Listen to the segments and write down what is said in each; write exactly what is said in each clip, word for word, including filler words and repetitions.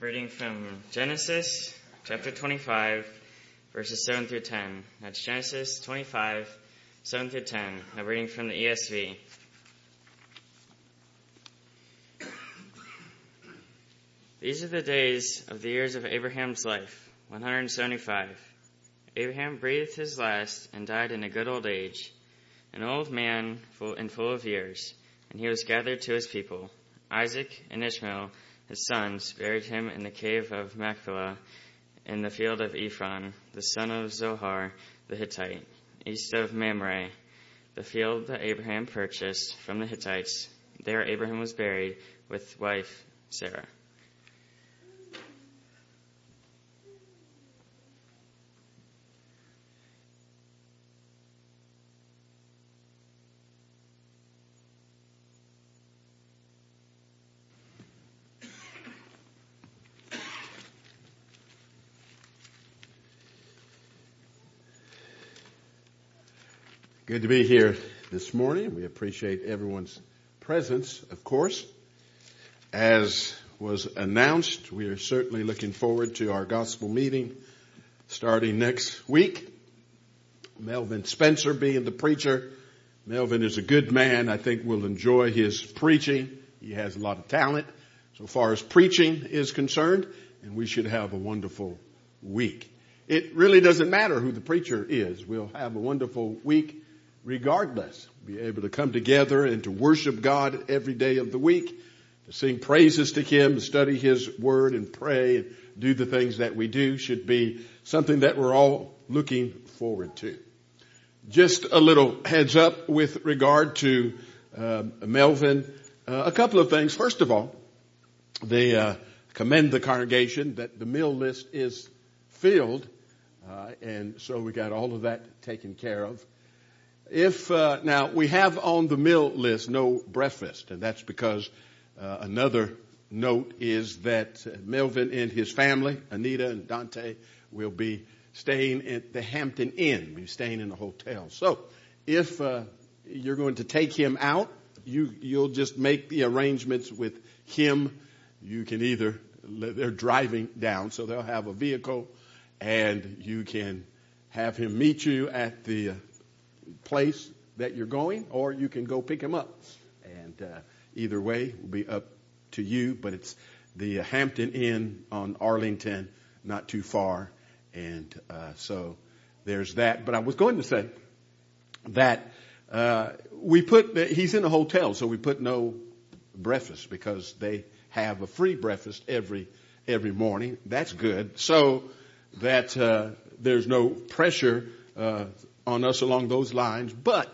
Reading from Genesis chapter twenty-five, verses seven through ten. That's Genesis twenty-five, seven through ten. Now reading from the E S V. These are the days of the years of Abraham's life, one hundred seventy-five. Abraham breathed his last and died in a good old age, an old man full and full of years, and he was gathered to his people. Isaac and Ishmael, his sons, buried him in the cave of Machpelah in the field of Ephron, the son of Zohar the Hittite, east of Mamre, the field that Abraham purchased from the Hittites. There Abraham was buried with wife Sarah. Good to be here this morning. We appreciate everyone's presence, of course. As was announced, we are certainly looking forward to our gospel meeting starting next week. Melvin Spencer being the preacher. Melvin is a good man. I think we'll enjoy his preaching. He has a lot of talent so far as preaching is concerned, and we should have a wonderful week. It really doesn't matter who the preacher is. We'll have a wonderful week regardless. Be able to come together and to worship God every day of the week, to sing praises to Him, to study His Word and pray and do the things that we do should be something that we're all looking forward to. Just a little heads up with regard to uh, Melvin. Uh, a couple of things. First of all, they uh, commend the congregation that the meal list is filled, uh, and so we got all of that taken care of. If, uh, now we have on the meal list no breakfast, and that's because, uh, another note is that Melvin and his family, Anita and Dante, will be staying at the Hampton Inn, be staying in a hotel. So if, uh, you're going to take him out, you, you'll just make the arrangements with him. You can either, they're driving down, so they'll have a vehicle, and you can have him meet you at the, uh, place that you're going, or you can go pick him up. And uh, either way will be up to you, but it's the Hampton Inn on Arlington, not too far. And uh, so there's that. But I was going to say that uh, we put, he's in a hotel, so we put no breakfast because they have a free breakfast every every morning. That's good. So that uh, there's no pressure uh on us along those lines. But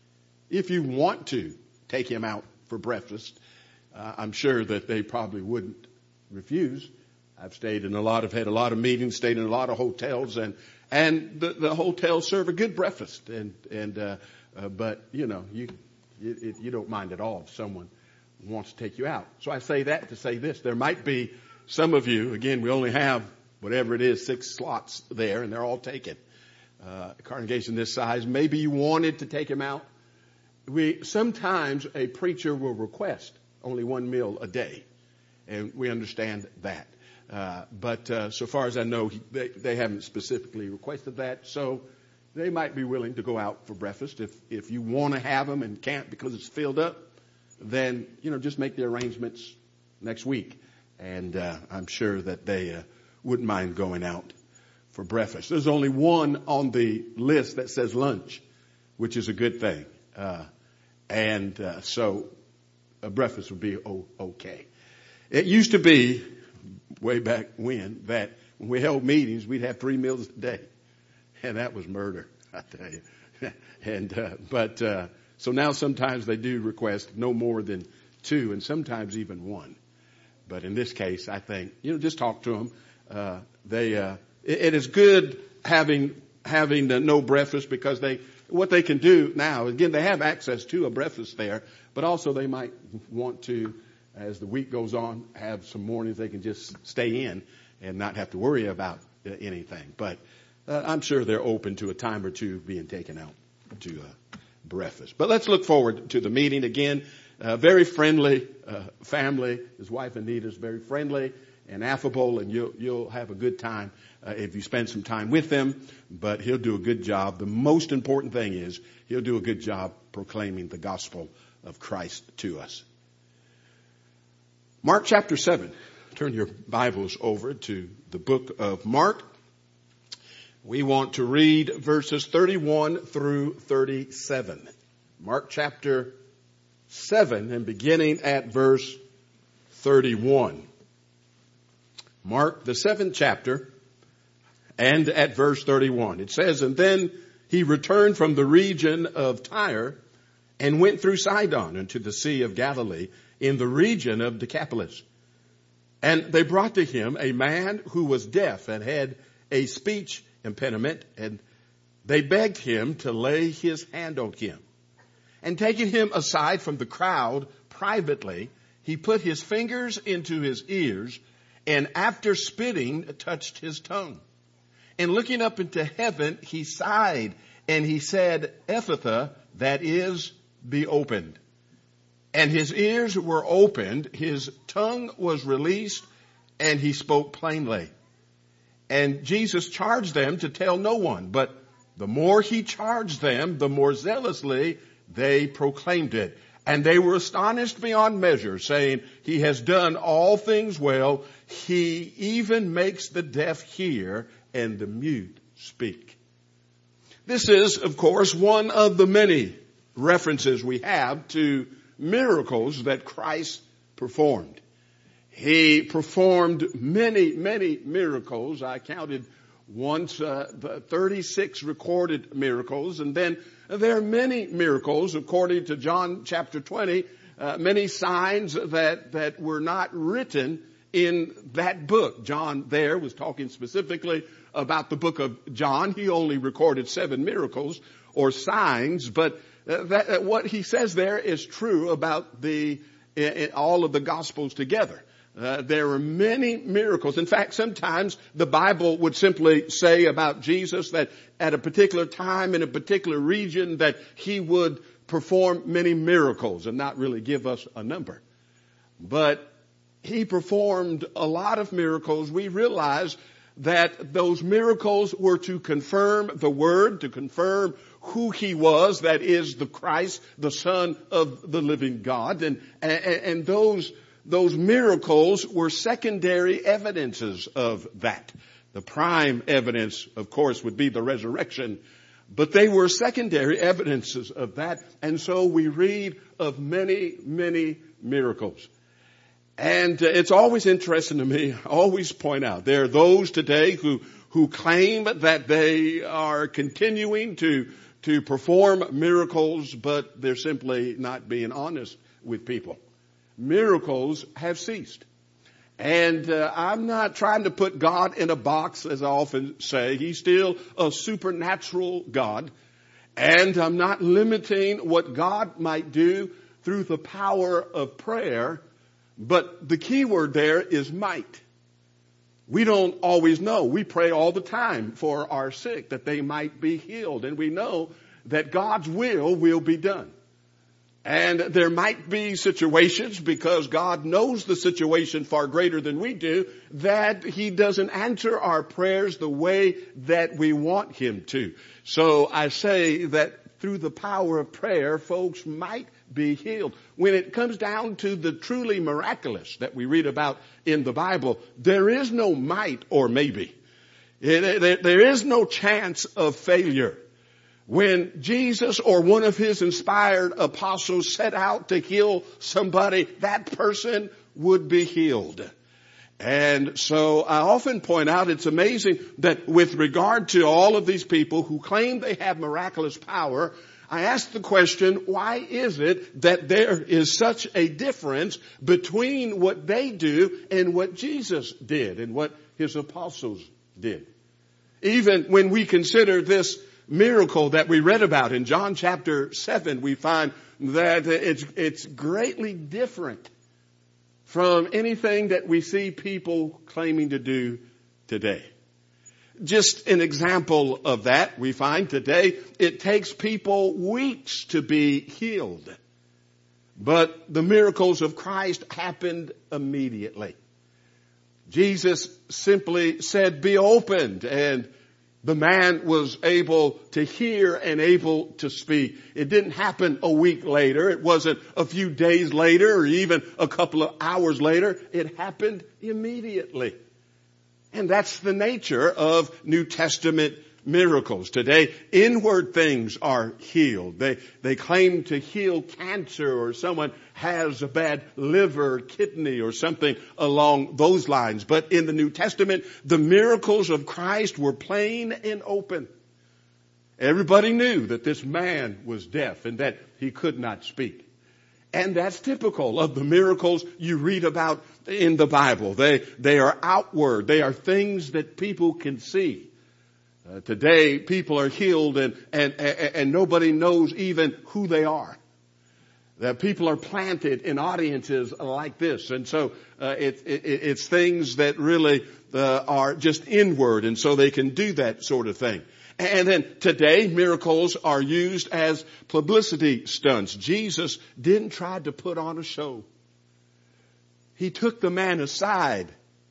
if you want to take him out for breakfast, uh, I'm sure that they probably wouldn't refuse. I've stayed in a lot of, had a lot of meetings, stayed in a lot of hotels, and, and the, the hotels serve a good breakfast. And, and, uh, uh but, you know, you, you, you don't mind at all if someone wants to take you out. So I say that to say this. There might be some of you, again, we only have whatever it is, six slots there, and they're all taken. Uh, a congregation this size, maybe you wanted to take him out. We, sometimes a preacher will request only one meal a day, and we understand that. Uh, but, uh, so far as I know, he, they, they haven't specifically requested that, so they might be willing to go out for breakfast. If, if you want to have them and can't because it's filled up, then, you know, just make the arrangements next week. And, uh, I'm sure that they, uh, wouldn't mind going out for breakfast. There's only one on the list that says lunch, which is a good thing. Uh, and, uh, so a breakfast would be o- okay. It used to be way back when that when we held meetings, we'd have three meals a day. And that was murder, I tell you. and, uh, but, uh, so now sometimes they do request no more than two and sometimes even one. But in this case, I think, you know, just talk to them. Uh, they, uh, It is good having having the no breakfast because they what they can do now, again, they have access to a breakfast there, but also they might want to, as the week goes on, have some mornings they can just stay in and not have to worry about uh, anything. But uh, I'm sure they're open to a time or two being taken out to uh, breakfast. But let's look forward to the meeting again. Uh, very friendly uh, family. His wife Anita is very friendly. and affable, and you'll, you'll have a good time uh, if you spend some time with them, but he'll do a good job. The most important thing is he'll do a good job proclaiming the gospel of Christ to us. Mark chapter seven. Turn your Bibles over to the book of Mark. We want to read verses thirty-one through thirty-seven. Mark chapter seven and beginning at verse thirty-one. Mark the seventh chapter and at verse thirty-one. It says, "And then he returned from the region of Tyre and went through Sidon into the Sea of Galilee in the region of Decapolis. And they brought to him a man who was deaf and had a speech impediment, and they begged him to lay his hand on him. And taking him aside from the crowd privately, he put his fingers into his ears, and after spitting, touched his tongue. And looking up into heaven, he sighed, and he said, Ephphatha, that is, be opened. And his ears were opened, his tongue was released, and he spoke plainly. And Jesus charged them to tell no one, but the more he charged them, the more zealously they proclaimed it. And they were astonished beyond measure, saying, he has done all things well. He even makes the deaf hear and the mute speak." This is, of course, one of the many references we have to miracles that Christ performed. He performed many, many miracles. I counted once uh, thirty-six recorded miracles. And then there are many miracles, according to John chapter twenty, uh, many signs that, that were not written in that book. John there was talking specifically about the book of John. He only recorded seven miracles or signs, but uh, that, uh, what he says there is true about the uh, all of the Gospels together. Uh, there are many miracles. In fact, sometimes the Bible would simply say about Jesus that at a particular time in a particular region that he would perform many miracles and not really give us a number. But he performed a lot of miracles. We realize that those miracles were to confirm the word, to confirm who he was, that is the Christ, the Son of the living God. And, and, and those Those miracles were secondary evidences of that. The prime evidence, of course, would be the resurrection, but they were secondary evidences of that. And so we read of many, many miracles. And uh, it's always interesting to me, I always point out, there are those today who, who claim that they are continuing to, to perform miracles, but they're simply not being honest with people. Miracles have ceased. And uh, I'm not trying to put God in a box, as I often say. He's still a supernatural God. And I'm not limiting what God might do through the power of prayer. But the key word there is might. We don't always know. We pray all the time for our sick that they might be healed. And we know that God's will will be done. And there might be situations, because God knows the situation far greater than we do, that he doesn't answer our prayers the way that we want him to. So I say that through the power of prayer, folks might be healed. When it comes down to the truly miraculous that we read about in the Bible, there is no might or maybe. There is no chance of failure. When Jesus or one of his inspired apostles set out to heal somebody, that person would be healed. And so I often point out it's amazing that with regard to all of these people who claim they have miraculous power, I ask the question, why is it that there is such a difference between what they do and what Jesus did and what his apostles did? Even when we consider this miracle that we read about in John chapter seven, we find that it's, it's greatly different from anything that we see people claiming to do today. Just an example of that, we find today it takes people weeks to be healed. But the miracles of Christ happened immediately. Jesus simply said, be opened, and the man was able to hear and able to speak. It didn't happen a week later. It wasn't a few days later or even a couple of hours later. It happened immediately. And that's the nature of New Testament miracles. Today, inward things are healed. They, they claim to heal cancer, or someone has a bad liver, kidney, or something along those lines. But in the New Testament, the miracles of Christ were plain and open. Everybody knew that this man was deaf and that he could not speak. And that's typical of the miracles you read about in the Bible. They, they are outward. They are things that people can see. Uh, today, people are healed and, and, and, and nobody knows even who they are. That people are planted in audiences like this. And so, uh, it, it, it's things that really, uh, are just inward. And so they can do that sort of thing. And then today, miracles are used as publicity stunts. Jesus didn't try to put on a show. He took the man aside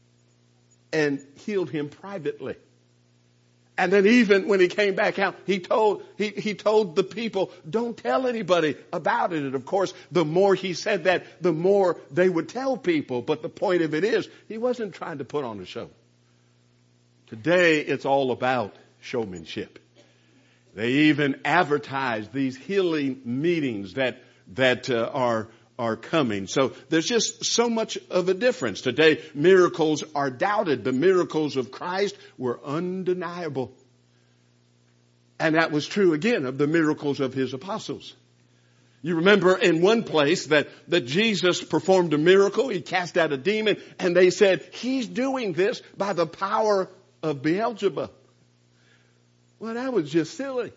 and healed him privately. And then even when he came back out, he told, he, he told the people, don't tell anybody about it. And of course, the more he said that, the more they would tell people. But the point of it is, he wasn't trying to put on a show. Today, it's all about showmanship. They even advertise these healing meetings that, that uh, are, are coming. So there's just so much of a difference. Today, miracles are doubted. The miracles of Christ were undeniable. And that was true again of the miracles of his apostles. You remember in one place that, that Jesus performed a miracle. He cast out a demon, and they said, he's doing this by the power of Beelzebub. Well, that was just silly.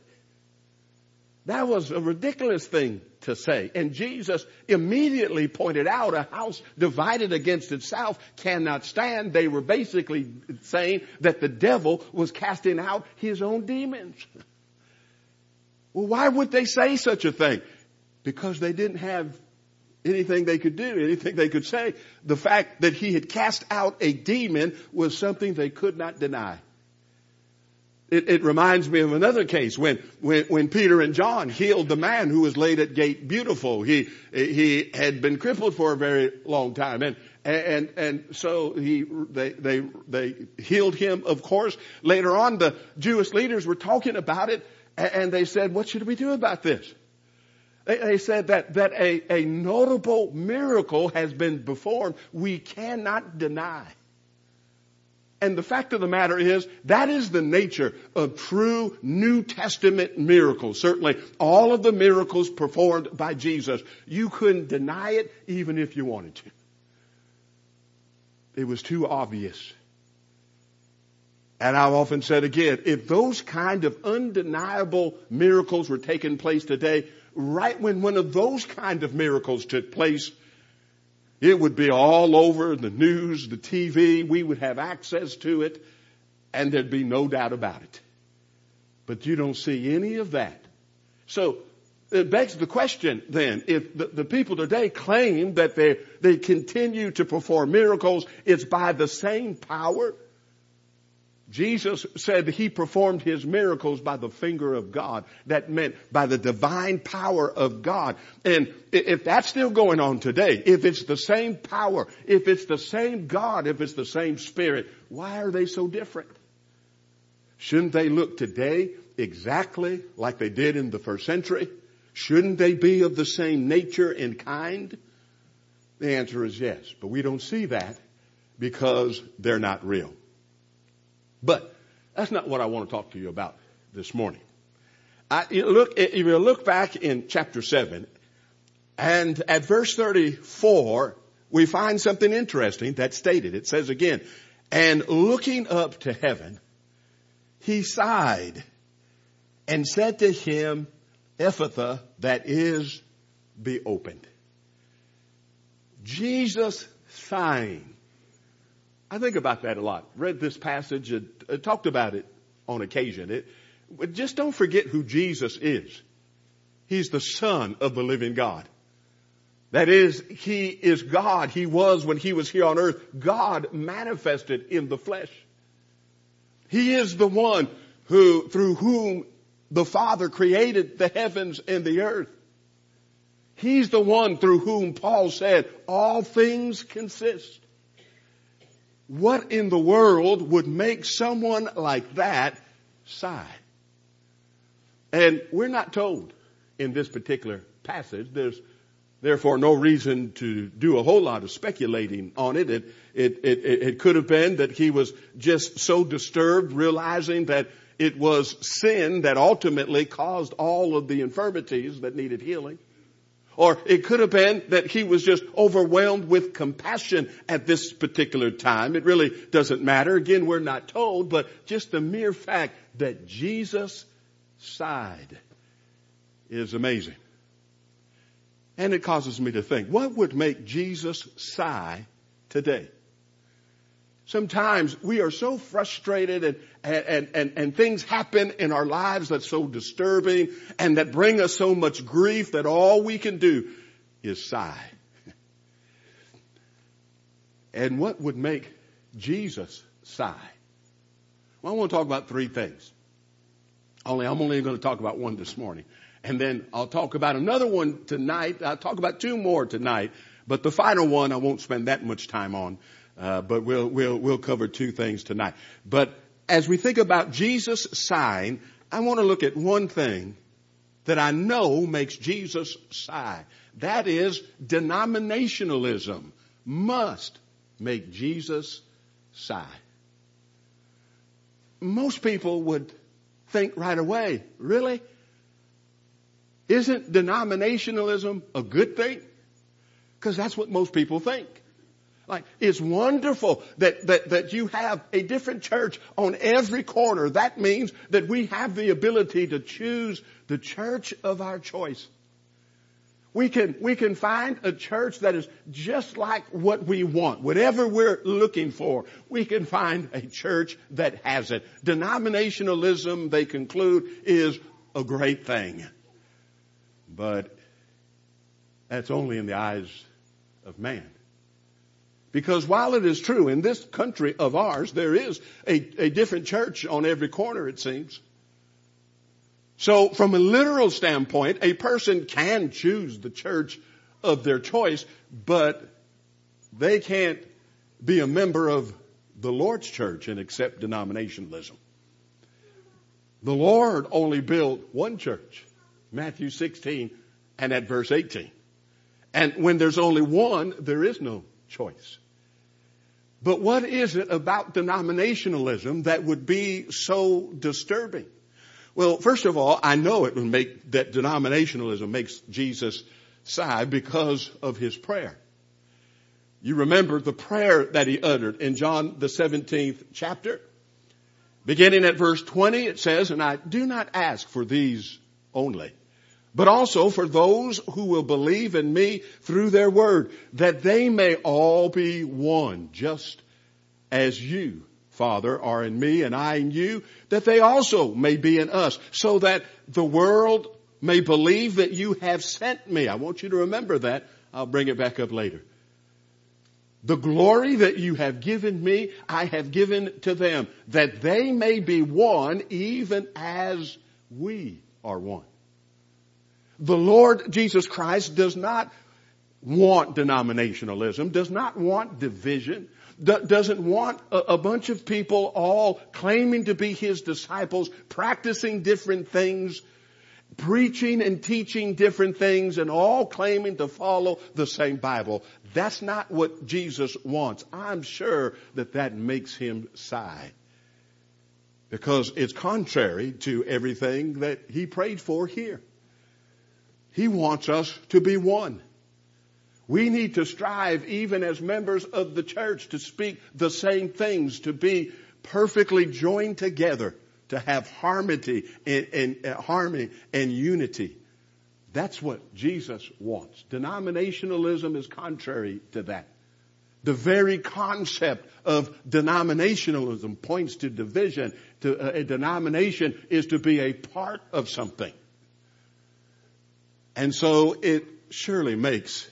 That was a ridiculous thing to say. And Jesus immediately pointed out a house divided against itself cannot stand. They were basically saying that the devil was casting out his own demons. Well, why would they say such a thing? Because they didn't have anything they could do, anything they could say. The fact that he had cast out a demon was something they could not deny. It, it reminds me of another case when, when, when Peter and John healed the man who was laid at Gate Beautiful. He, he had been crippled for a very long time. And, and, and so he, they, they, they healed him, of course. Later on, the Jewish leaders were talking about it, and they said, what should we do about this? They, they said that, that a, a notable miracle has been performed we cannot deny. And the fact of the matter is, that is the nature of true New Testament miracles. Certainly, all of the miracles performed by Jesus, you couldn't deny it even if you wanted to. It was too obvious. And I've often said again, if those kind of undeniable miracles were taking place today, right when one of those kind of miracles took place, it would be all over the news, the T V. We would have access to it, and there'd be no doubt about it. But you don't see any of that. So it begs the question then, if the, the people today claim that they, they continue to perform miracles, it's by the same power. Jesus said he performed his miracles by the finger of God. That meant by the divine power of God. And if that's still going on today, if it's the same power, if it's the same God, if it's the same Spirit, why are they so different? Shouldn't they look today exactly like they did in the first century? Shouldn't they be of the same nature and kind? The answer is yes, but we don't see that because they're not real. But that's not what I want to talk to you about this morning. I, you look, if you look back in chapter seven, and at verse thirty-four, we find something interesting that's stated. It says again, and looking up to heaven, he sighed and said to him, Ephphatha, that is, be opened. Jesus sighing. I think about that a lot. Read this passage and uh, talked about it on occasion. It, just don't forget who Jesus is. He's the Son of the living God. That is, he is God. He was when he was here on earth, God manifested in the flesh. He is the one who, through whom the Father created the heavens and the earth. He's the one through whom Paul said, all things consist. What in the world would make someone like that sigh? And we're not told in this particular passage. There's therefore no reason to do a whole lot of speculating on it. It, it, it, it could have been that he was just so disturbed, realizing that it was sin that ultimately caused all of the infirmities that needed healing. Or it could have been that he was just overwhelmed with compassion at this particular time. It really doesn't matter. Again, we're not told, but just the mere fact that Jesus sighed is amazing. And it causes me to think, what would make Jesus sigh today? Sometimes we are so frustrated and, and, and, and things happen in our lives that's so disturbing and that bring us so much grief that all we can do is sigh. And what would make Jesus sigh? Well, I want to talk about three things. Only I'm only going to talk about one this morning. And then I'll talk about another one tonight. I'll talk about two more tonight. But the final one I won't spend that much time on. Uh, but we'll, we'll, we'll cover two things tonight. But as we think about Jesus sighing, I want to look at one thing that I know makes Jesus sigh. That is, denominationalism must make Jesus sigh. Most people would think right away, really? Isn't denominationalism a good thing? Because that's what most people think. Like, it's wonderful that, that, that you have a different church on every corner. That means that we have the ability to choose the church of our choice. We can, we can find a church that is just like what we want. Whatever we're looking for, we can find a church that has it. Denominationalism, they conclude, is a great thing. But that's only in the eyes of man. Because while it is true, in this country of ours, there is a, a different church on every corner, it seems. So from a literal standpoint, a person can choose the church of their choice, but they can't be a member of the Lord's church and accept denominationalism. The Lord only built one church, Matthew sixteen and at verse eighteen. And when there's only one, there is no choice. But what is it about denominationalism that would be so disturbing? Well, first of all, I know it would make that denominationalism makes Jesus sigh because of his prayer. You remember the prayer that he uttered in John the seventeenth chapter. Beginning at verse twenty, it says, "And I do not ask for these only, but also for those who will believe in me through their word, that they may all be one, just as you, Father, are in me and I in you, that they also may be in us, so that the world may believe that you have sent me." I want you to remember that. I'll bring it back up later. "The glory that you have given me, I have given to them, that they may be one, even as we are one." The Lord Jesus Christ does not want denominationalism, does not want division, do- doesn't want a, a bunch of people all claiming to be his disciples, practicing different things, preaching and teaching different things, and all claiming to follow the same Bible. That's not what Jesus wants. I'm sure that that makes him sigh, because it's contrary to everything that he prayed for here. He wants us to be one. We need to strive, even as members of the church, to speak the same things, to be perfectly joined together, to have harmony and, and uh, harmony and unity. That's what Jesus wants. Denominationalism is contrary to that. The very concept of denominationalism points to division. To, uh, a denomination is to be a part of something. And so it surely makes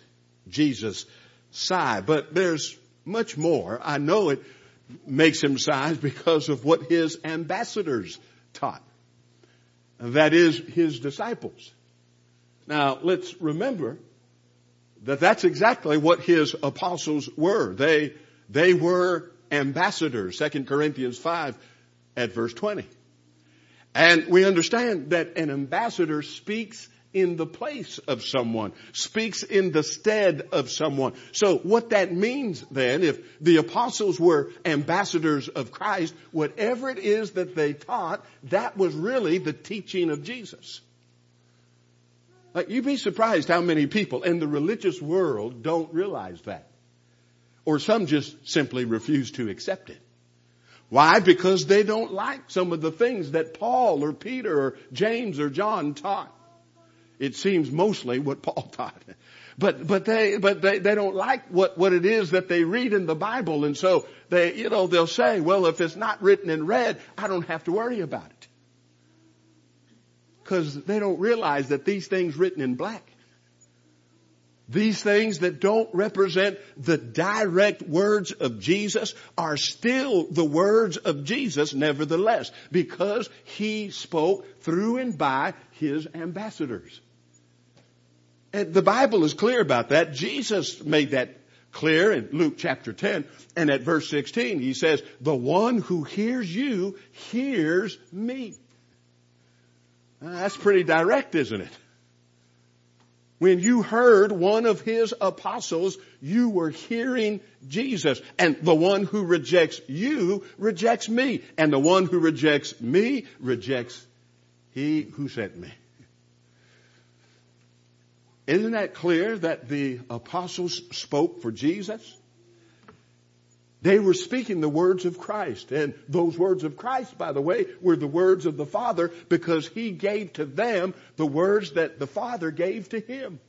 Jesus sigh. But there's much more. I know it makes him sigh because of what his ambassadors taught. That is, his disciples. Now, let's remember that that's exactly what his apostles were. They, they were ambassadors. Second Corinthians five at verse twenty. And we understand that an ambassador speaks in the place of someone, speaks in the stead of someone. So what that means then, if the apostles were ambassadors of Christ, whatever it is that they taught, that was really the teaching of Jesus. Like, you'd be surprised how many people in the religious world don't realize that. Or some just simply refuse to accept it. Why? Because they don't like some of the things that Paul or Peter or James or John taught. It seems mostly what Paul taught. But, but they, but they, they don't like what, what it is that they read in the Bible. And so they, you know, they'll say, well, if it's not written in red, I don't have to worry about it. Because they don't realize that these things written in black, these things that don't represent the direct words of Jesus, are still the words of Jesus nevertheless, because he spoke through and by his ambassadors. And the Bible is clear about that. Jesus made that clear in Luke chapter ten, and at verse sixteen he says, the one who hears you hears me. Now, that's pretty direct, isn't it? When you heard one of his apostles, you were hearing Jesus. And the one who rejects you rejects me. And the one who rejects me rejects he who sent me. Isn't that clear that the apostles spoke for Jesus? They were speaking the words of Christ. And those words of Christ, by the way, were the words of the Father, because he gave to them the words that the Father gave to him.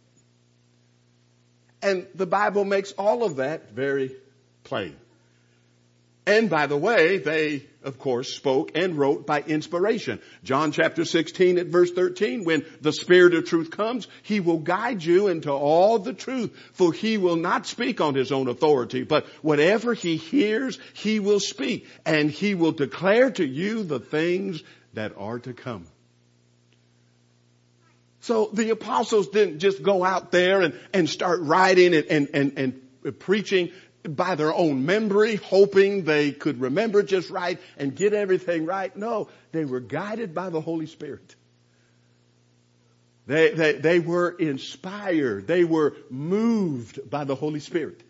And the Bible makes all of that very plain. And by the way, they, of course, spoke and wrote by inspiration. John chapter sixteen at verse thirteen, when the Spirit of truth comes, he will guide you into all the truth. For he will not speak on his own authority, but whatever he hears, he will speak. And he will declare to you the things that are to come. So the apostles didn't just go out there and, and start writing and, and, and, and preaching by their own memory, hoping they could remember just right and get everything right. No, they were guided by the Holy Spirit. They, they, they were inspired. They were moved by the Holy Spirit.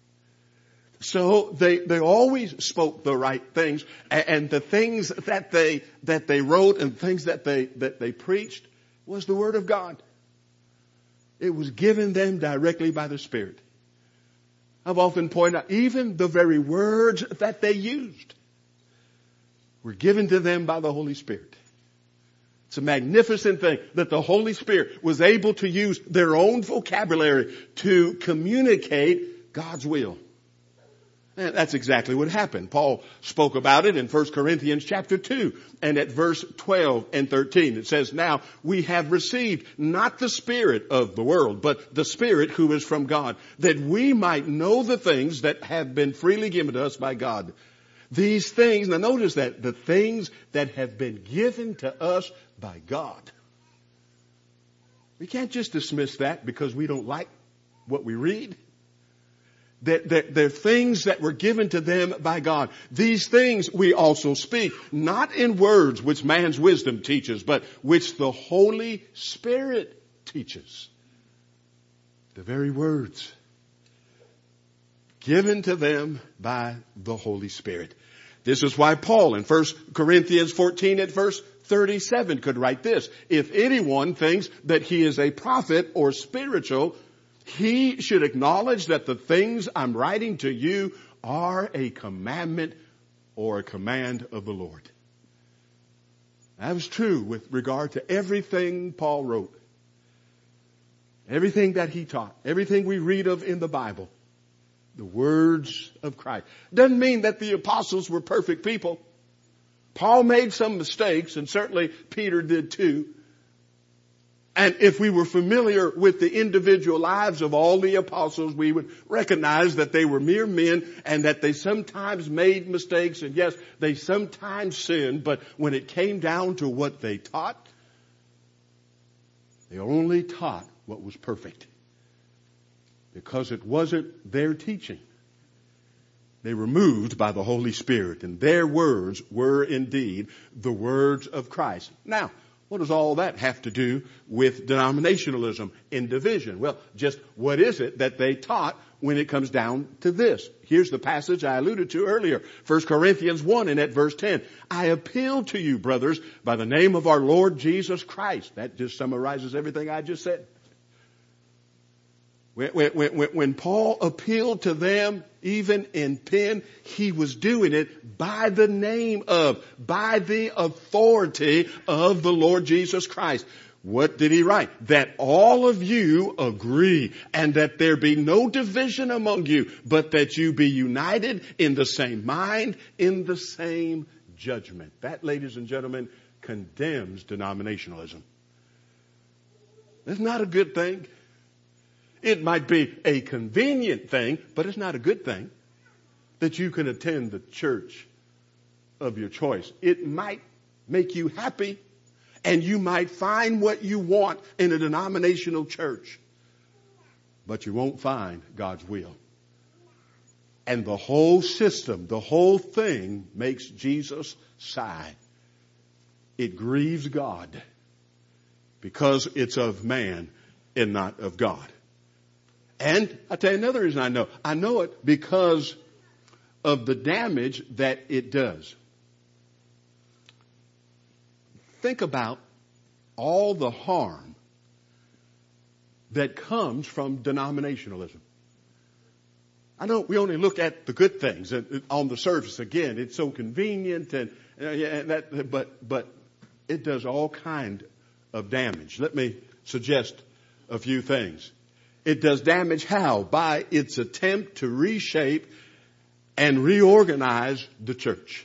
So they, they always spoke the right things, and, and the things that they, that they wrote and things that they, that they preached was the Word of God. It was given them directly by the Spirit. I've often pointed out, even the very words that they used were given to them by the Holy Spirit. It's a magnificent thing that the Holy Spirit was able to use their own vocabulary to communicate God's will. And that's exactly what happened. Paul spoke about it in First Corinthians chapter two, and at verse twelve and thirteen. It says, now we have received not the spirit of the world, but the Spirit who is from God, that we might know the things that have been freely given to us by God. These things, now notice that, the things that have been given to us by God. We can't just dismiss that because we don't like what we read. That, that they're things that were given to them by God. These things we also speak, not in words which man's wisdom teaches, but which the Holy Spirit teaches. The very words given to them by the Holy Spirit. This is why Paul in First Corinthians fourteen at verse thirty-seven could write this. If anyone thinks that he is a prophet or spiritual, he should acknowledge that the things I'm writing to you are a commandment or a command of the Lord. That was true with regard to everything Paul wrote. Everything that he taught. Everything we read of in the Bible. The words of Christ. Doesn't mean that the apostles were perfect people. Paul made some mistakes, and certainly Peter did too. And if we were familiar with the individual lives of all the apostles, we would recognize that they were mere men and that they sometimes made mistakes. And yes, they sometimes sinned. But when it came down to what they taught, they only taught what was perfect. Because it wasn't their teaching. They were moved by the Holy Spirit. And their words were indeed the words of Christ. Now, what does all that have to do with denominationalism in division? Well, just what is it that they taught when it comes down to this? Here's the passage I alluded to earlier. First Corinthians one and at verse ten. I appeal to you, brothers, by the name of our Lord Jesus Christ. That just summarizes everything I just said. When, when, when, when Paul appealed to them, even in pen, he was doing it by the name of, by the authority of the Lord Jesus Christ. What did he write? That all of you agree and that there be no division among you, but that you be united in the same mind, in the same judgment. That, ladies and gentlemen, condemns denominationalism. That's not a good thing. It might be a convenient thing, but it's not a good thing that you can attend the church of your choice. It might make you happy and you might find what you want in a denominational church, but you won't find God's will. And the whole system, the whole thing makes Jesus sigh. It grieves God because it's of man and not of God. And I'll tell you another reason I know. I know it because of the damage that it does. Think about all the harm that comes from denominationalism. I know we only look at the good things on the surface. Again, it's so convenient and, and that, but but it does all kind of damage. Let me suggest a few things. It does damage how? By its attempt to reshape and reorganize the church.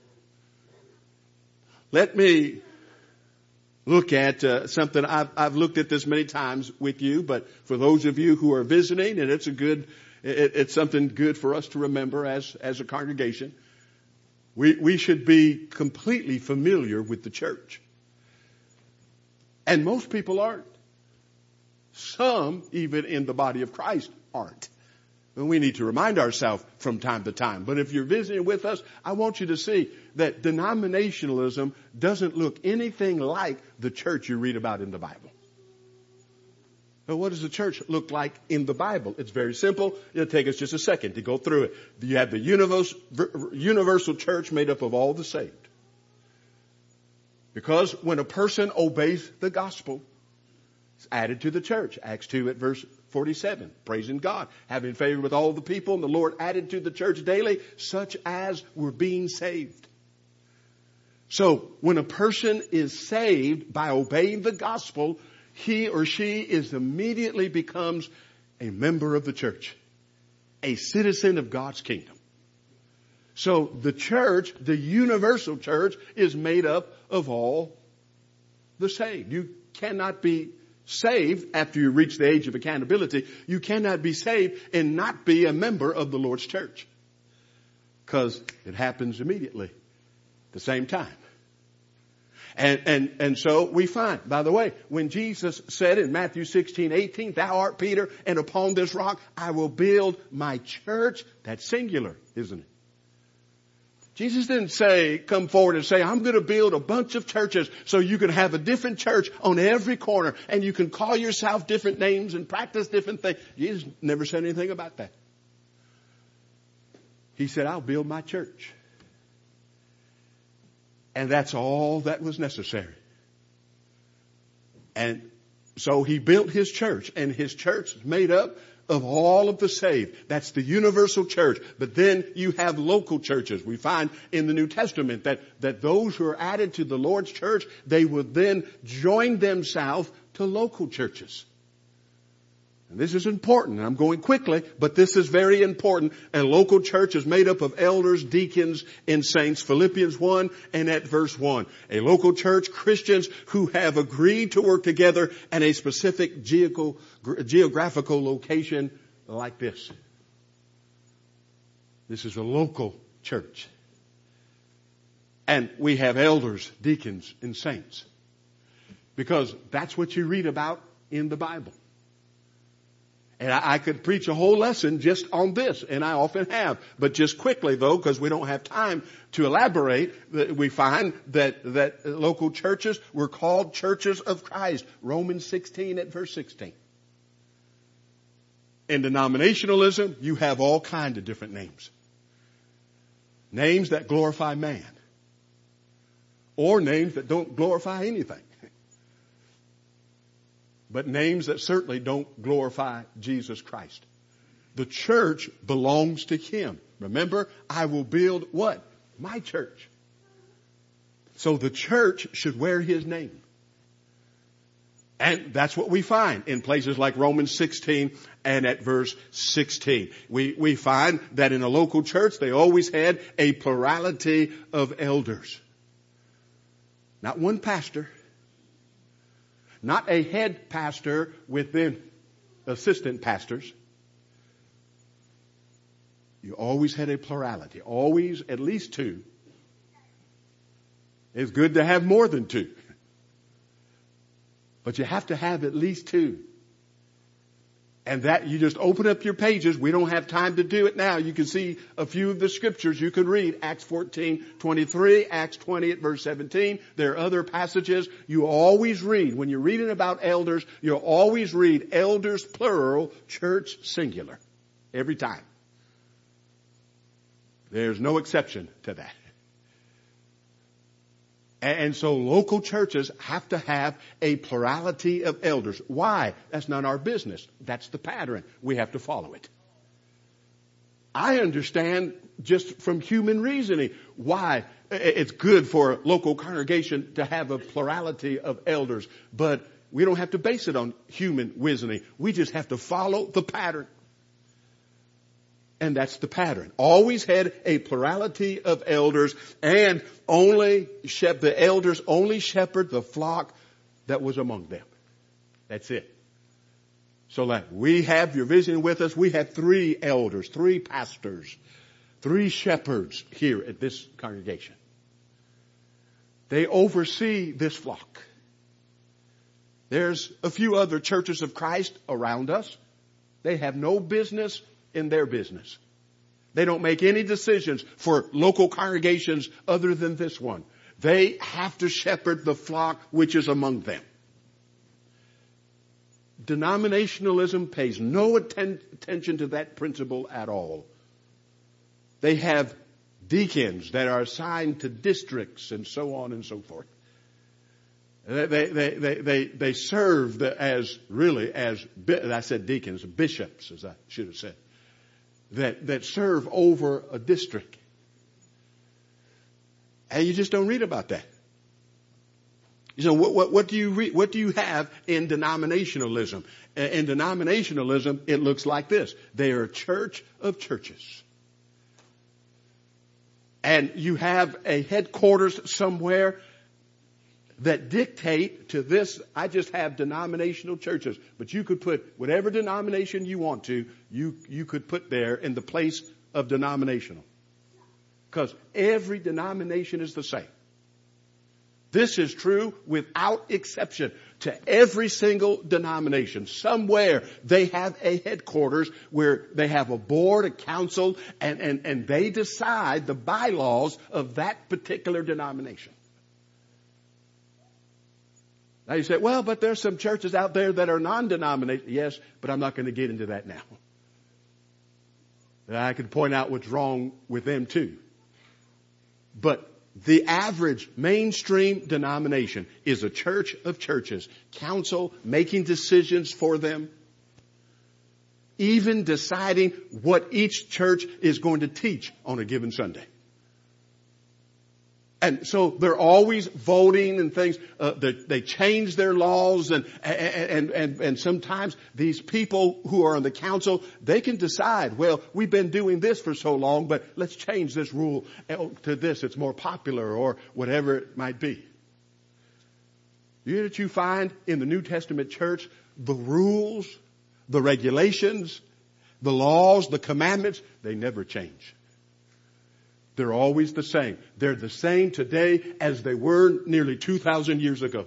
Let me look at uh, something. I've, I've looked at this many times with you, but for those of you who are visiting, and it's a good, it, it's something good for us to remember as, as a congregation. We, we should be completely familiar with the church. And most people aren't. Some, even in the body of Christ, aren't. And we need to remind ourselves from time to time. But if you're visiting with us, I want you to see that denominationalism doesn't look anything like the church you read about in the Bible. Now, what does the church look like in the Bible? It's very simple. It'll take us just a second to go through it. You have the universal, universal church made up of all the saved. Because when a person obeys the gospel, it's added to the church. Acts two at verse forty-seven. Praising God. Having favor with all the people. And the Lord added to the church daily such as were being saved. So when a person is saved by obeying the gospel, he or she is immediately becomes a member of the church. A citizen of God's kingdom. So the church, the universal church, is made up of all the saved. You cannot be saved after you reach the age of accountability. You cannot be saved and not be a member of the Lord's church. Because it happens immediately at the same time. And, and, and so we find, by the way, when Jesus said in Matthew sixteen eighteen, thou art Peter, and upon this rock I will build my church. That's singular, isn't it? Jesus didn't say, come forward and say, I'm going to build a bunch of churches so you can have a different church on every corner and you can call yourself different names and practice different things. Jesus never said anything about that. He said, I'll build my church. And that's all that was necessary. And so he built his church, and his church is made up of all of the saved. That's the universal church. But then you have local churches. We find in the New Testament that, that those who are added to the Lord's church, they would then join themselves to local churches. And this is important. I'm going quickly, but this is very important. A local church is made up of elders, deacons, and saints. Philippians one and at verse one. A local church, Christians who have agreed to work together in a specific geoco- geographical location like this. This is a local church. And we have elders, deacons, and saints. Because that's what you read about in the Bible. And I, I could preach a whole lesson just on this, and I often have. But just quickly, though, because we don't have time to elaborate, we find that, that local churches were called churches of Christ. Romans sixteen at verse sixteen. In denominationalism, you have all kinds of different names. Names that glorify man. Or names that don't glorify anything. But names that certainly don't glorify Jesus Christ. The church belongs to Him. Remember, I will build what? My church. So the church should wear His name. And that's what we find in places like Romans sixteen and at verse sixteen. We, we find that in a local church they always had a plurality of elders. Not one pastor. Not a head pastor within assistant pastors. You always had a plurality. Always at least two. It's good to have more than two. But you have to have at least two. And that, you just open up your pages. We don't have time to do it now. You can see a few of the scriptures you could read. Acts fourteen twenty-three, Acts twenty at verse seventeen. There are other passages you always read. When you're reading about elders, you'll always read elders plural, church singular. Every time. There's no exception to that. And so local churches have to have a plurality of elders. Why? That's not our business. That's the pattern. We have to follow it. I understand just from human reasoning why it's good for a local congregation to have a plurality of elders. But we don't have to base it on human reasoning. We just have to follow the pattern. And that's the pattern. Always had a plurality of elders, and only shep- the elders only shepherd the flock that was among them. That's it. So like we have, you're visiting with us, we have three elders, three pastors, three shepherds here at this congregation. They oversee this flock. There's a few other churches of Christ around us. They have no business in their business. They don't make any decisions for local congregations other than this one. They have to shepherd the flock which is among them. Denominationalism pays no atten- attention to that principle at all. They have deacons that are assigned to districts and so on and so forth. They, they, they, they, they serve the, as really as, I said deacons, bishops, as I should have said. That, that serve over a district. And you just don't read about that. So what, what, what do you read, what do you have in denominationalism? In denominationalism, it looks like this. They are a church of churches. And you have a headquarters somewhere that dictate to this. I just have denominational churches, but you could put whatever denomination you want to, you, you could put there in the place of denominational. Because every denomination is the same. This is true without exception to every single denomination. Somewhere they have a headquarters where they have a board, a council, and, and, and they decide the bylaws of that particular denomination. Now you say, well, but there's some churches out there that are non-denominational. Yes, but I'm not going to get into that now. I could point out what's wrong with them too. But the average mainstream denomination is a church of churches. Council making decisions for them. Even deciding what each church is going to teach on a given Sunday. And so they're always voting and things. Uh, they, they change their laws, and, and and and sometimes these people who are on the council, they can decide, well, we've been doing this for so long, but let's change this rule to this. It's more popular, or whatever it might be. You know what you find in the New Testament church? The rules, the regulations, the laws, the commandments, they never change. They're always the same. They're the same today as they were nearly two thousand years ago.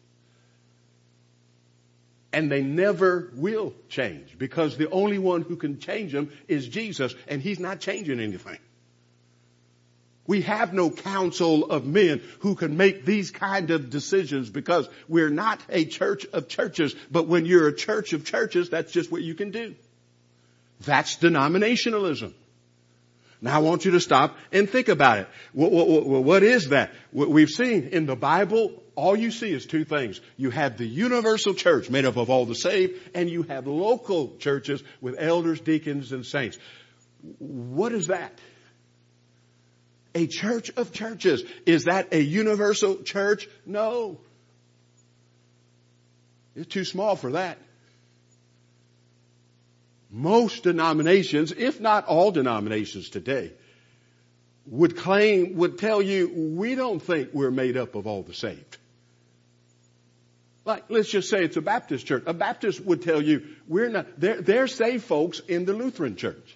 And they never will change, because the only one who can change them is Jesus, and He's not changing anything. We have no council of men who can make these kind of decisions, because we're not a church of churches. But when you're a church of churches, that's just what you can do. That's denominationalism. Now I want you to stop and think about it. What, what, what is that? What we've seen in the Bible, all you see is two things. You have the universal church made up of all the saved, and you have local churches with elders, deacons, and saints. What is that? A church of churches. Is that a universal church? No. It's too small for that. Most denominations, if not all denominations today, would claim, would tell you, we don't think we're made up of all the saved. Like, let's just say it's a Baptist church. A Baptist would tell you, we're not, they're, they're saved folks in the Lutheran church.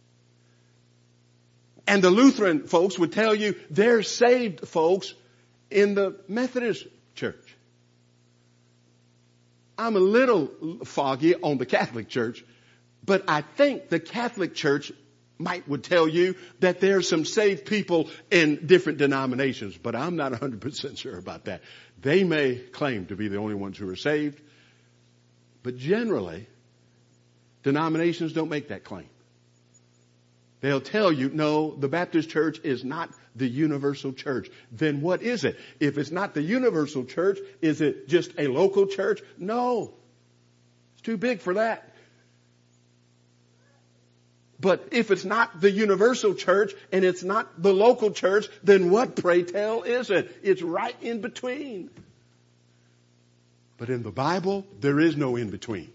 And the Lutheran folks would tell you, they're saved folks in the Methodist church. I'm a little foggy on the Catholic church, but I think the Catholic Church might would tell you that there's some saved people in different denominations, but I'm not one hundred percent sure about that. They may claim to be the only ones who are saved, but generally, denominations don't make that claim. They'll tell you, no, the Baptist church is not the universal church. Then what is it? If it's not the universal church, is it just a local church? No. It's too big for that. But if it's not the universal church and it's not the local church, then what, pray tell, is it? It's right in between. But in the Bible, there is no in between.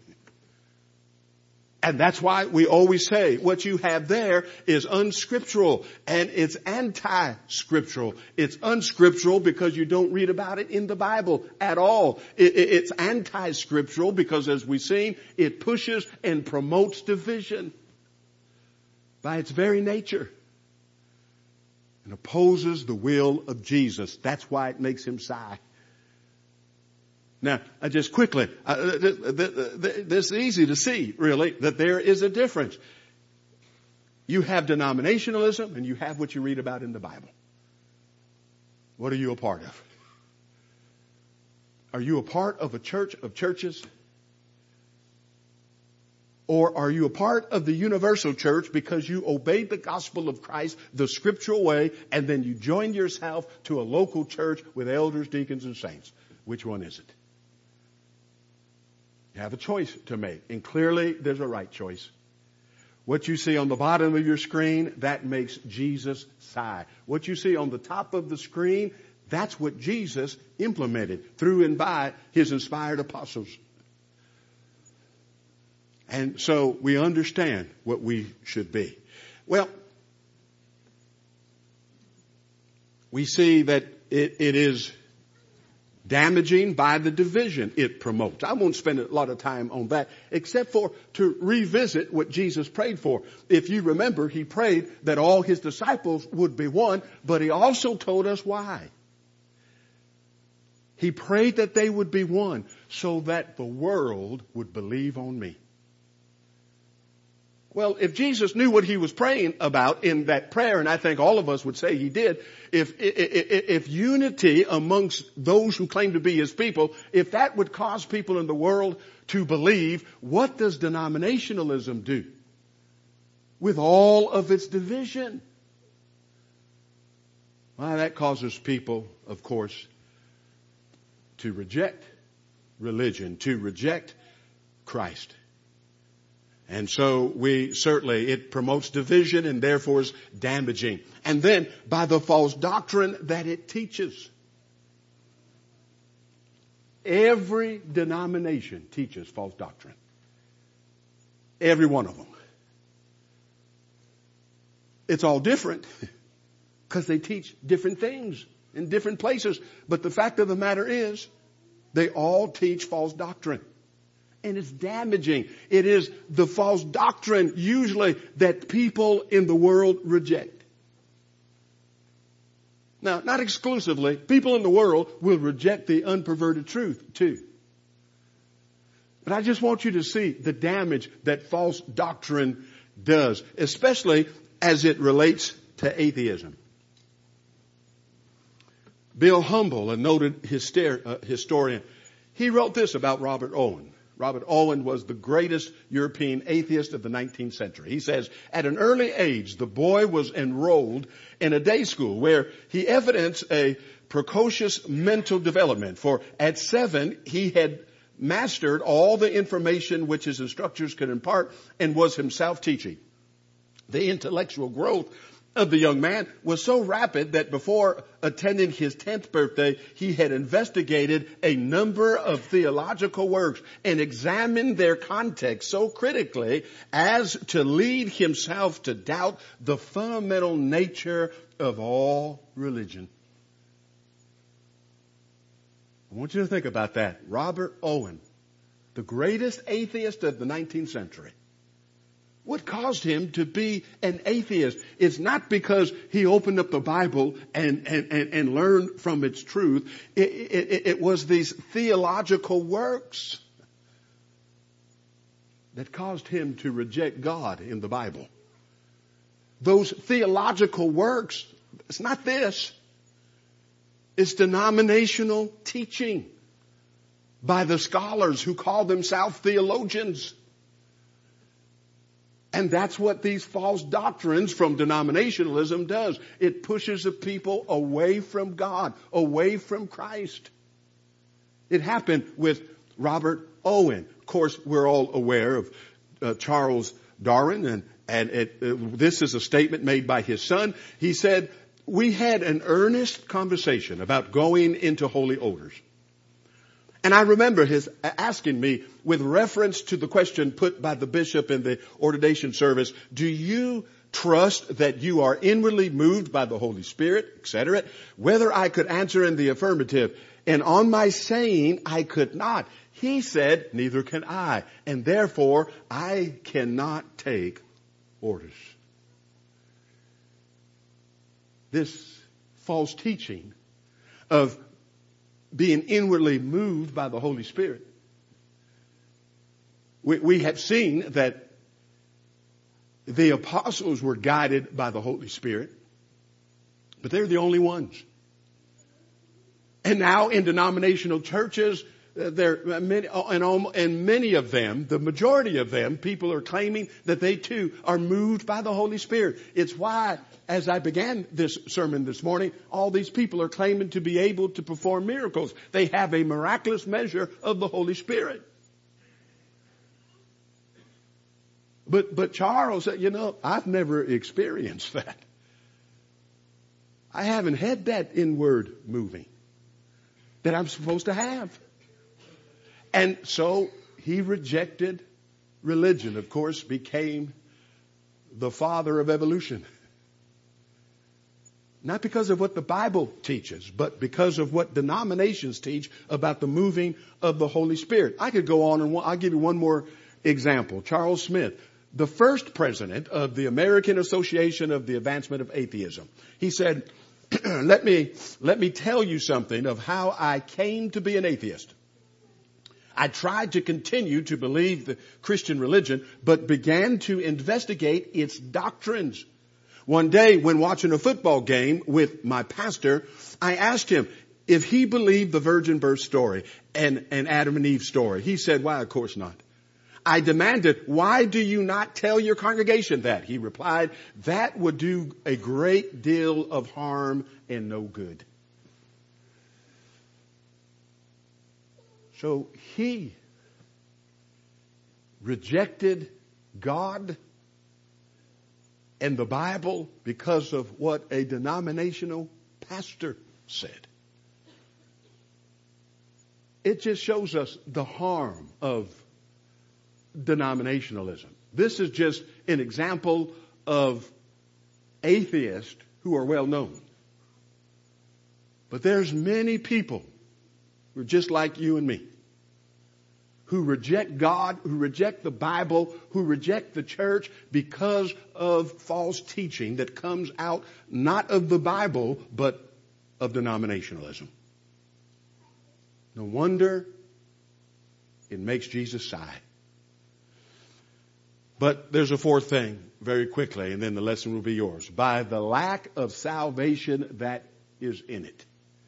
And that's why we always say what you have there is unscriptural, and it's anti-scriptural. It's unscriptural because you don't read about it in the Bible at all. It, it, it's anti-scriptural because, as we've seen, it pushes and promotes division by its very nature, and opposes the will of Jesus. That's why it makes Him sigh. Now, I just quickly, uh, this is easy to see, really, that there is a difference. You have denominationalism, and you have what you read about in the Bible. What are you a part of? Are you a part of a church of churches? Or are you a part of the universal church because you obeyed the gospel of Christ the scriptural way, and then you joined yourself to a local church with elders, deacons, and saints? Which one is it? You have a choice to make, and clearly there's a right choice. What you see on the bottom of your screen, that makes Jesus sigh. What you see on the top of the screen, that's what Jesus implemented through and by His inspired apostles. And so we understand what we should be. Well, we see that it, it is damaging by the division it promotes. I won't spend a lot of time on that, except for to revisit what Jesus prayed for. If you remember, He prayed that all His disciples would be one, but He also told us why. He prayed that they would be one so that the world would believe on Me. Well, if Jesus knew what He was praying about in that prayer, and I think all of us would say He did, if, if, if unity amongst those who claim to be His people, if that would cause people in the world to believe, what does denominationalism do with all of its division? Well, that causes people, of course, to reject religion, to reject Christ. And so we certainly, it promotes division and therefore is damaging. And then by the false doctrine that it teaches. Every denomination teaches false doctrine. Every one of them. It's all different because they teach different things in different places. But the fact of the matter is, they all teach false doctrine. And it's damaging. It is the false doctrine usually that people in the world reject. Now, not exclusively. People in the world will reject the unperverted truth too. But I just want you to see the damage that false doctrine does, especially as it relates to atheism. Bill Humble, a noted hyster- uh, historian, he wrote this about Robert Owen. Robert Owen was the greatest European atheist of the nineteenth century. He says, at an early age, the boy was enrolled in a day school where he evidenced a precocious mental development. For at seven, he had mastered all the information which his instructors could impart and was himself teaching. The intellectual growth of the young man was so rapid that before attending his tenth birthday, he had investigated a number of theological works and examined their context so critically as to lead himself to doubt the fundamental nature of all religion. I want you to think about that. Robert Owen, the greatest atheist of the nineteenth century. What caused him to be an atheist is not because he opened up the Bible and, and, and, and learned from its truth. It, it, it was these theological works that caused him to reject God in the Bible. Those theological works, it's not this. It's denominational teaching by the scholars who call themselves theologians. And that's what these false doctrines from denominationalism does. It pushes the people away from God, away from Christ. It happened with Robert Owen. Of course, we're all aware of uh, Charles Darwin, and, and it, uh, this is a statement made by his son. He said, we had an earnest conversation about going into holy orders. And I remember his asking me with reference to the question put by the bishop in the ordination service, do you trust that you are inwardly moved by the Holy Spirit, et cetera, whether I could answer in the affirmative. And on my saying I could not, he said, neither can I. And therefore I cannot take orders. This false teaching of being inwardly moved by the Holy Spirit. We, we have seen that the apostles were guided by the Holy Spirit, but they're the only ones. And now in denominational churches, uh, there uh, many, uh, and, um, and many of them, the majority of them, people are claiming that they too are moved by the Holy Spirit. It's why, as I began this sermon this morning, all these people are claiming to be able to perform miracles. They have a miraculous measure of the Holy Spirit. But, but Charles said, you know, I've never experienced that. I haven't had that inward moving that I'm supposed to have. And so he rejected religion, of course, became the father of evolution. Not because of what the Bible teaches, but because of what denominations teach about the moving of the Holy Spirit. I could go on and I'll give you one more example. Charles Smith, the first president of the American Association of the Advancement of Atheism. He said, let me, let me tell you something of how I came to be an atheist. I tried to continue to believe the Christian religion, but began to investigate its doctrines. One day when watching a football game with my pastor, I asked him if he believed the virgin birth story and, and Adam and Eve story. He said, why, of course not. I demanded, why do you not tell your congregation that? He replied, that would do a great deal of harm and no good. So he rejected God and the Bible because of what a denominational pastor said. It just shows us the harm of denominationalism. This is just an example of atheists who are well known. But there's many people who are just like you and me, who reject God, who reject the Bible, who reject the church because of false teaching that comes out not of the Bible, but of denominationalism. No wonder it makes Jesus sigh. But there's a fourth thing very quickly, and then the lesson will be yours. By the lack of salvation that is in it.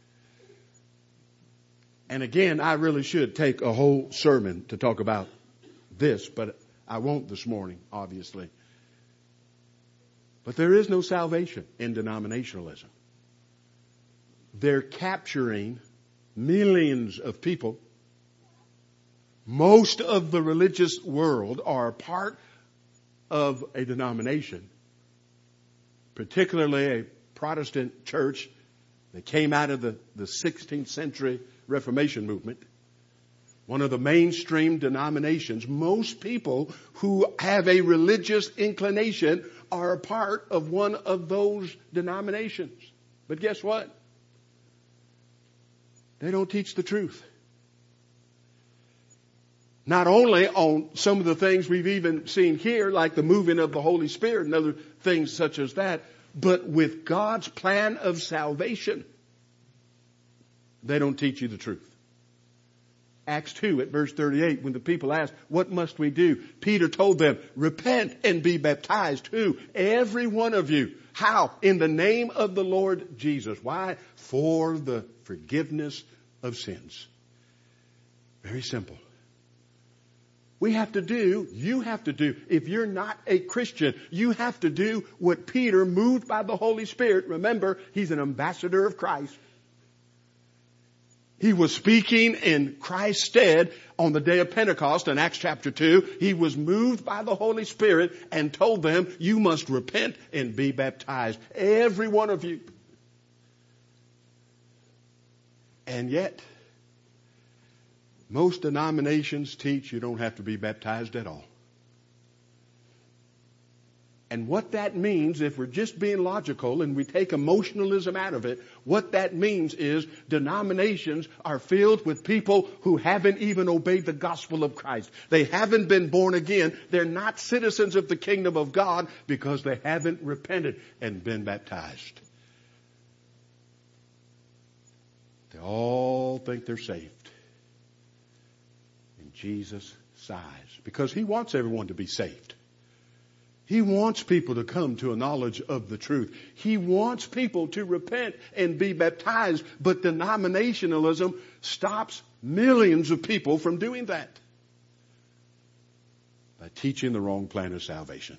And again, I really should take a whole sermon to talk about this, but I won't this morning, obviously. But there is no salvation in denominationalism. They're capturing millions of people. Most of the religious world are a part of a denomination, particularly a Protestant church that came out of the, the sixteenth century Reformation movement. One of the mainstream denominations. Most people who have a religious inclination are a part of one of those denominations. But guess what? They don't teach the truth. Not only on some of the things we've even seen here, like the moving of the Holy Spirit and other things such as that, but with God's plan of salvation, they don't teach you the truth. Acts two at verse thirty-eight, when the people asked, what must we do? Peter told them, repent and be baptized, who? Every one of you. How? In the name of the Lord Jesus. Why? For the forgiveness of sins. Very simple. We have to do, you have to do, if you're not a Christian, you have to do what Peter, moved by the Holy Spirit, remember, he's an ambassador of Christ. He was speaking in Christ's stead on the day of Pentecost in Acts chapter two. He was moved by the Holy Spirit and told them, you must repent and be baptized. Every one of you. And yet, most denominations teach you don't have to be baptized at all. And what that means, if we're just being logical and we take emotionalism out of it, what that means is denominations are filled with people who haven't even obeyed the gospel of Christ. They haven't been born again. They're not citizens of the kingdom of God because they haven't repented and been baptized. They all think they're saved. And Jesus sighs because he wants everyone to be saved. He wants people to come to a knowledge of the truth. He wants people to repent and be baptized, but denominationalism stops millions of people from doing that by teaching the wrong plan of salvation.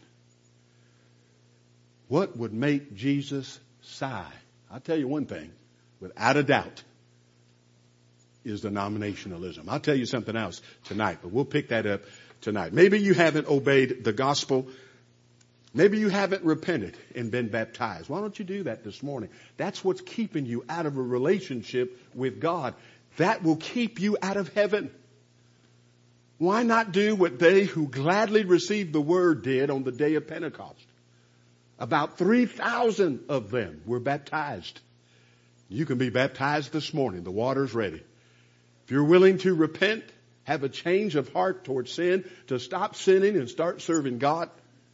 What would make Jesus sigh? I'll tell you one thing, without a doubt, is denominationalism. I'll tell you something else tonight, but we'll pick that up tonight. Maybe you haven't obeyed the gospel. Maybe you haven't repented and been baptized. Why don't you do that this morning? That's what's keeping you out of a relationship with God. That will keep you out of heaven. Why not do what they who gladly received the word did on the day of Pentecost? About three thousand of them were baptized. You can be baptized this morning. The water's ready. If you're willing to repent, have a change of heart towards sin, to stop sinning and start serving God,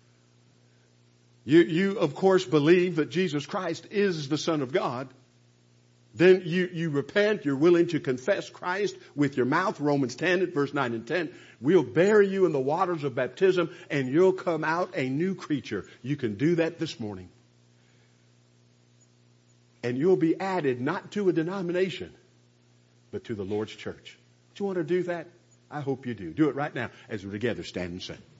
You, you, of course, believe that Jesus Christ is the Son of God. Then you, you repent. You're willing to confess Christ with your mouth. Romans ten at verse nine and ten. We'll bury you in the waters of baptism and you'll come out a new creature. You can do that this morning. And you'll be added not to a denomination, but to the Lord's church. Do you want to do that? I hope you do. Do it right now as we're together. Stand and sing.